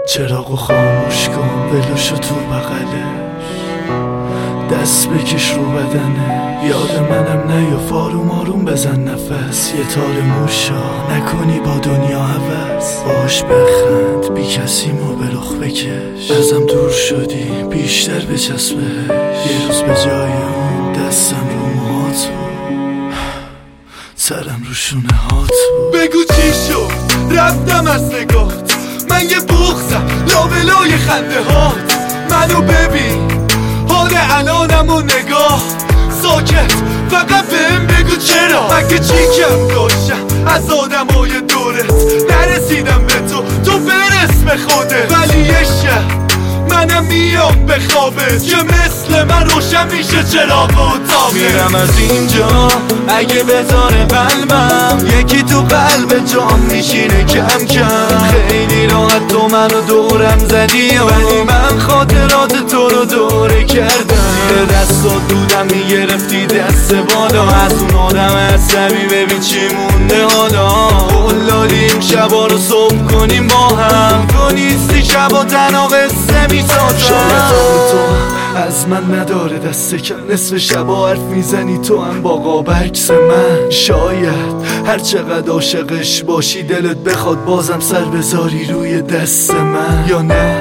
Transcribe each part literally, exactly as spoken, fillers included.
چراغو خاموش کن، ولوشو تو بغلش، دست بکش رو بدنه. یاد منم نیاف، آروم آروم بزن نفس، یه تار موشا نکنی با دنیا عوض. باش بخند، بی کسیمو به رخ بکش، ازم دور شدی بیشتر بچسبش. یه روز به جای اون دستم رو موهات بود، سرم رو شونه هات بود. بگو چی شد رفتم از نگات، من یه بغضم لابلای خنده هات. منو ببین حال الانم و نگاه، ساکت فقط بهم بگو چرا. مگه چی کم داشتم از آدمای دورت، نرسیدم به تو تو برس به خودت. ولی یه شب منم میام به خوابت، که مثل من روشن میشه چراغ و تابت. میرم از اینجا اگه بذاره قلبم، یکی تو قلب جام میشینه کم کم. خیلی راحت تو منو دورم زدی، ولی من خاطرات تو رو دوره کردم. زیر دستات دودم میگرفتی دست بالا، از اون آدم عصبی ببین چی مونده حالا. قول دادیم شبا رو صبح کنیم با هم، تو نیستی شبا تنها قصه میسازم. شاید تو از من نداره دست کم، نصف شبا حرف میزنی تو هم با قاب عکس من. شاید هر چقدر عاشقش باشی دلت بخواد بازم سر بذاری روی دست من. یا نه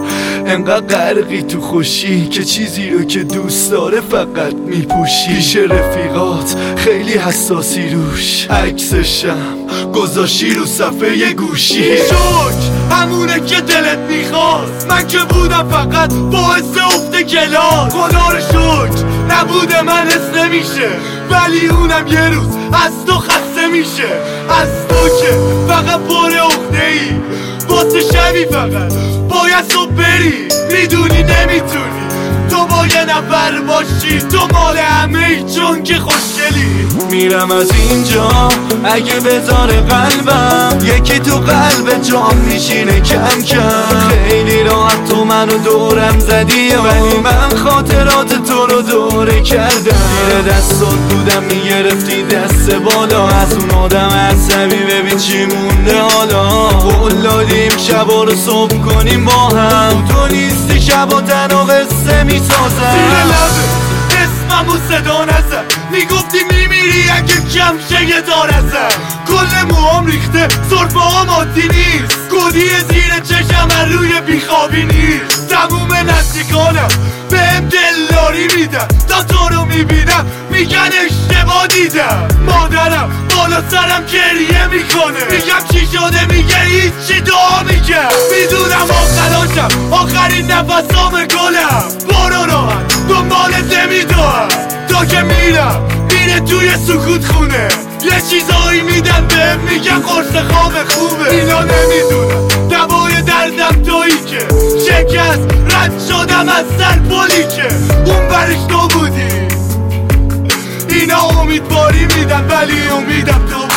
انقدر غرقی تو خوشی که چیزی رو که دوست داره فقط میپوشی. پیش رفیقات خیلی حساسی روش، عکسشم گذاشی رو صفحه گوشی. شوک همونه که دلت میخواست، من که بودم فقط باعث افت کلاس. خدا رو شکر نبوده من حس نمیشه، ولی اونم یه روز از تو خسته میشه. از تو که فقط پر عقده ای، واسه شبی فقط باید صبح بری. میدونی نمیتونی تو با یه نفر باشی، تو مال همه ای چون که خوشگلی. میرم از اینجا اگه بذاره قلبم، یکی تو قلب جام میشینه کم کم. خیلی راحت تو منو دورم زدی، ولی من خاطرات تو رو دوره کردم. زیر دستات بودم میگرفتی دست بالا، از اون آدم عصبی ببین چی مونده حالا. قول دادیم شبا رو صبح کنیم با هم، تو نیستی شبا تنها قصه میسازم. زیر لبه اسممو صدا نزن، میگفتی میمیری اگه کم شه یه دار ازم. کل موام ریخته سرفه هم عادی نیست، گودی زیر چشم از روی بیخوابی نیست. تموم نزدیکانم بهم دلداری میدن، تا تو رو میبینم میگن اشتباه دیدم. مادرم بالا سرم گریه میکنه، میگم چی شده میگه هیچی، دعا میگم. میدونم آخراشم آخرین نفسام گلم، برو راحت دنبالت نمیدوم. تا که میرم میره توی سکوت خونه، یه چیزایی میدن بهم میگن قرص خواب خوبه. اینا نمیدونم دوای دردم تویی که شکست رد شدم از سر پلی که اون برش تو بودی. اینا امیدواری میدن ولی امیدم تو